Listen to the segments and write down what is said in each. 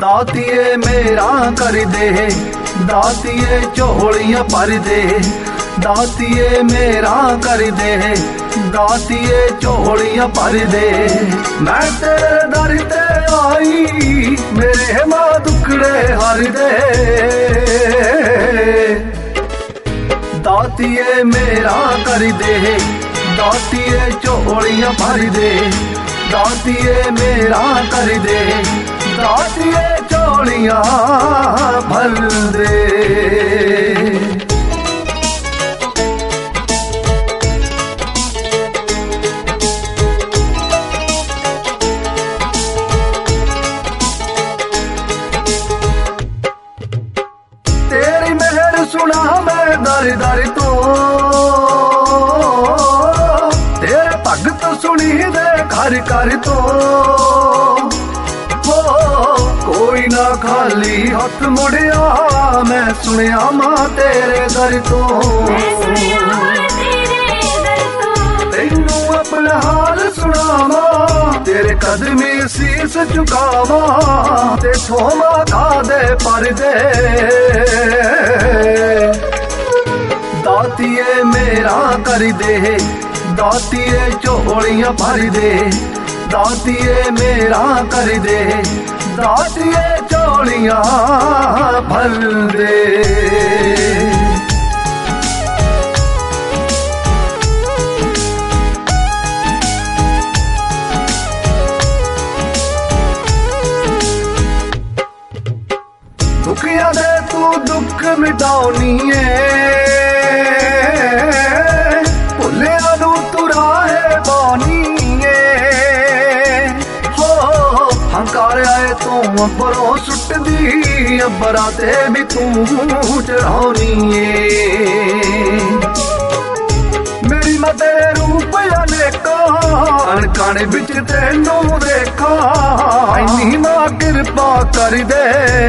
दातिए मेरा कर दे, दातिए झोलियां भर दे, दातिए मेरा कर दे, दातिए झोलियां भर दे। मैं तेरे दर ते आई, मेरे मां दुखड़े हर दे। दातिए मेरा कर दे, दातिए झोलियां भर दे, दातिए मेरा कर दे, दातिए झोलियां भर दे। तेरी मेहर सुना मैं दर दर तो, तेरे भगत सुनी दे घर घर तो। कोई ना खाली हथ मुड़िया, मैं सुनिया मां तेरे दर तो। तेनू अपना हाल सुनावा, तेरे कदमी शीस झुकावा, ते थोमा खा दे पर दे। दातिए मेरा कर दे, दातिए झोलियां भर दे, दातिए मेरा कर दे, दातिए झोलियां भर दे। दुखिया दे तू दुख मिटाउनी है, भुलिया नू तू राहे पानी है। हो हंकार आए तू अबरों सुट दी, अबरा ते भी तू चढ़ाउनी है। मेरी मां तेरे रूप अनेका, अणकण बिच तेनू देखा, इन्नी मां कृपा कर दे।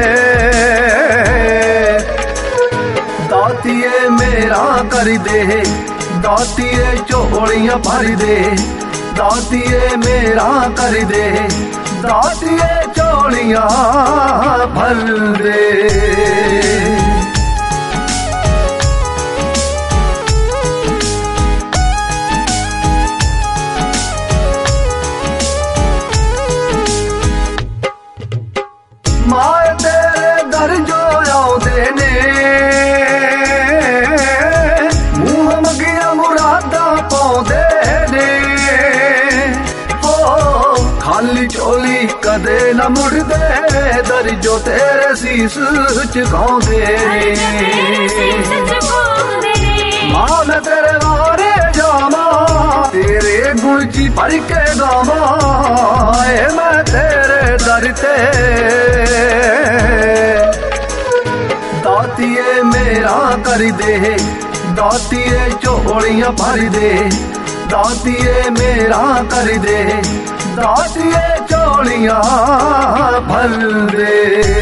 दातिए मेरा कर दे, दातिए झोलियां भर दे, दातिए मेरा कर दे, दातिए झोलियां भर दे। माए तेरे दर जो आउंदे ने, मूंह मंगिया मुरादा पाउंदे ने। हो खाली झोली कदे न मुड़दे, दर जो तेरे शीस झुकाउंदे ने। मां मैं तेरे वारे जावा, तेरे गुण जी भर के गावा, मैं तेरे दर ते। दातिए मेरा कर दे, दातिए झोलियां भर दे, दातिए मेरा कर दे, दातिए झोलियां भर दे।